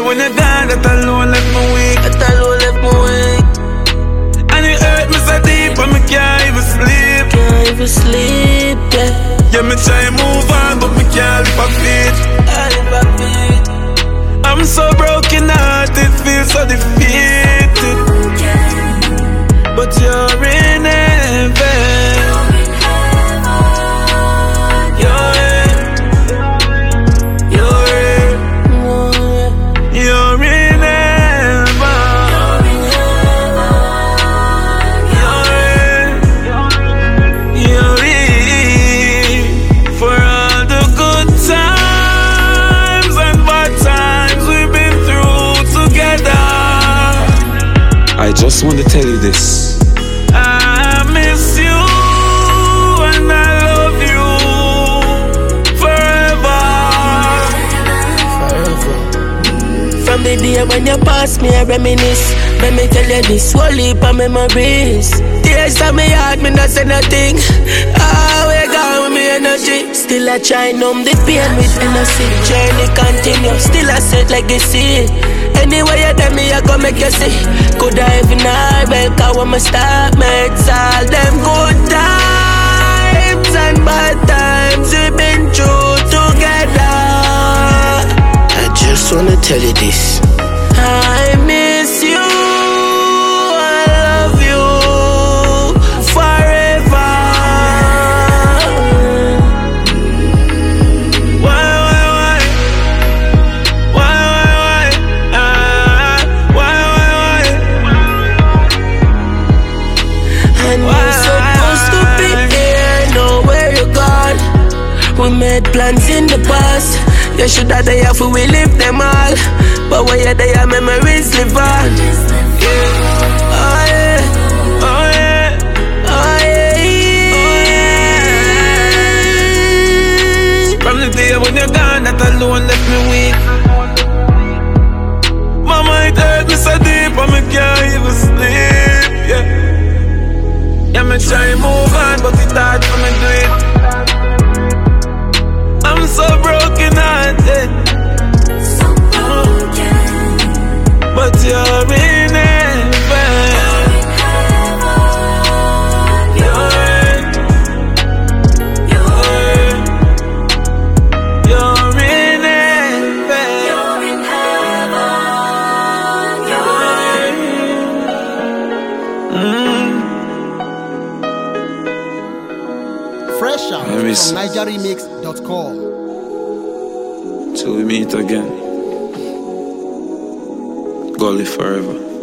when you're gone, that alone left me weak. And it hurt me so deep, but me can't even sleep. Yeah, me try and move on, but me can't live a feet. I'm so broken hearted, feel so defeated. But you're in heaven. I just want to tell you this. I miss you and I love you forever. From the day when you pass me, I reminisce. Let me tell you this, whole heap of memories. Tears of me heart, me not say nothing. We gone with me energy. Still I try numb the pain with energy. Journey continue, still I set legacy. Anyway, you tell me I go make you see. Could I even well, cause when my start mates, all them good times and bad times we've been through together. I just wanna tell you this. I miss you, I love you forever. We made plans in the past. You should have there for we live them all. But when you're there, memories live on. Yeah. Oh yeah, oh yeah, oh yeah. From the day when you're gone, that alone left me weak. Mama, it hurt me so deep, but me can't even sleep. Yeah, yeah, me try to move on, but it's hard for me to do it. I'm so broken hearted, but you're in heaven. You're in heaven. Fresh out from NigerRemix.com. Till we meet again. Go live forever.